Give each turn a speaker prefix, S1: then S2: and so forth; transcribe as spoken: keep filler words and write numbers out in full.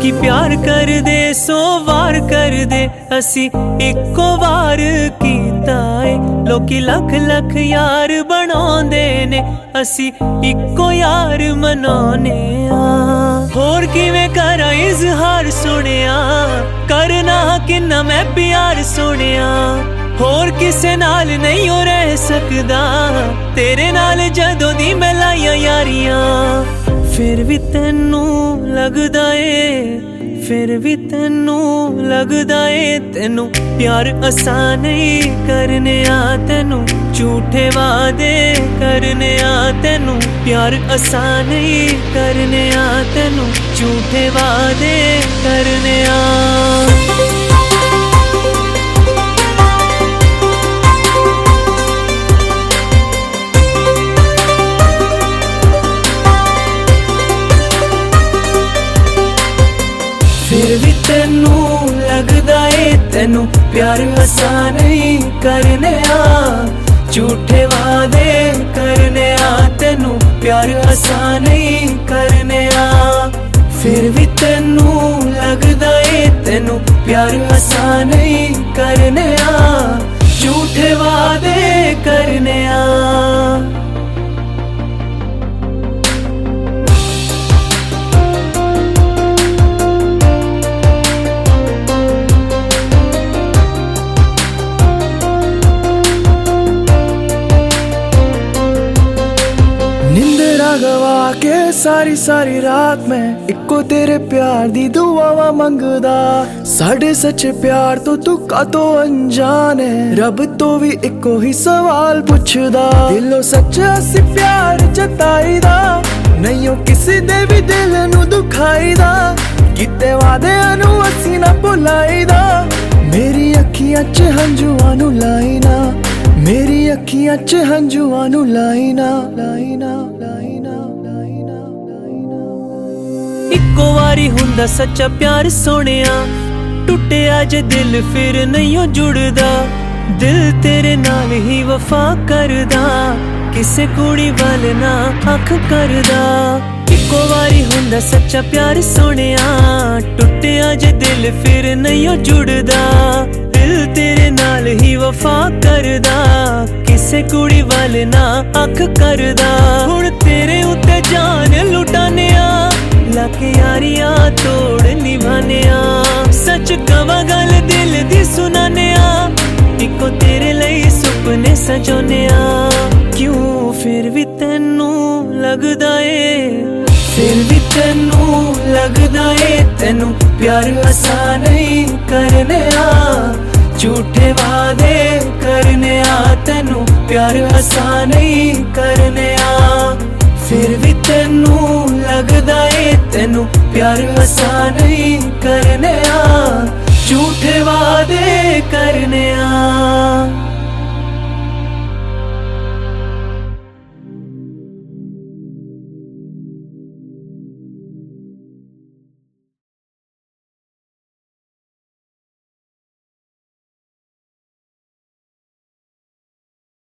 S1: लोकी प्यार कर दे सौ वार कर दे, असी इको वार कीता है। लोकी लख लख यार बनाउंदे ने, असी इको यार मनाउने आ। होर किवें करा इजहार सुनिया, करना किन्ना मैं प्यार सुनिया। होर किसे नाल नहीं हो रह सकदा, तेरे नाल जदों दी मैं लाइया यारियां। फिर भी तेनू लगदा ए, फिर भी तेनू लगदा ए, तेनू प्यार आसान नहीं करने आ। तेनू झूठे वादे करने आ, तेनू प्यार आसान नहीं करने आ। तेनू झूठे वादे करने आ। फिर भी तेनू लगदा ए, तेनू प्यार आसान नहीं करने आ। झूठे वादे करने आ, तेनू प्यार आसान नहीं करने आ। फिर भी तेनू लगदा ए, तेनू प्यार आसान नहीं करने आ। झूठे वादे करने आ।
S2: निंदरा गवा के सारी सारी रात में इको तेरे प्यार दी दुआवा मंगदा। साढ़े सच्चे प्यार तो तू कातो अनजान है, रब तो भी इको ही सवाल पुछदा। दिलों सच्चा सी प्यार जताईदा, नहीं हो किसी दे भी दिल नू दुखाईदा। किते वादे अनु असी ना भुलाईदा, मेरी अखियां च हंजुआं नू लाईना। मेरी अखियां च हंजुआं नू लाईना लाईना लाईना लाईना लाईना।
S1: इको वारी हुंदा सच्चा प्यार सोनिया, टुटिया जे दिल फिर नहीं हो जुड़दा। दिल तेरे नाल ही वफा करदा, किसे कुड़ी वाल ना अख करदा। इको वारी हुंदा सच्चा प्यार सोनिया, टुटिया जे दिल फिर नहीं हो जुड़दा। दिल तेरे नाल ही वफा करदा, किसे कुड़ी वाल ना अख करदा। हुण तेरे उत्ते जान लुटाने आ, लाके यारियां तोड़ निभाने आ। सच कवा गल दिल दी सुनाने आ, इको तेरे लई सुपने सजोने आ। क्यों फिर भी तेनू लगदा ए, फिर भी तेनू लगदा ए, तेनू प्यार आसान नहीं करने आ। झूठे वादे करने आ, तेनू प्यार आसान नहीं करने आ। फिर भी तेनू लगदा ए, तेनू प्यार आसान नहीं करने आ। झूठे वादे करने आ।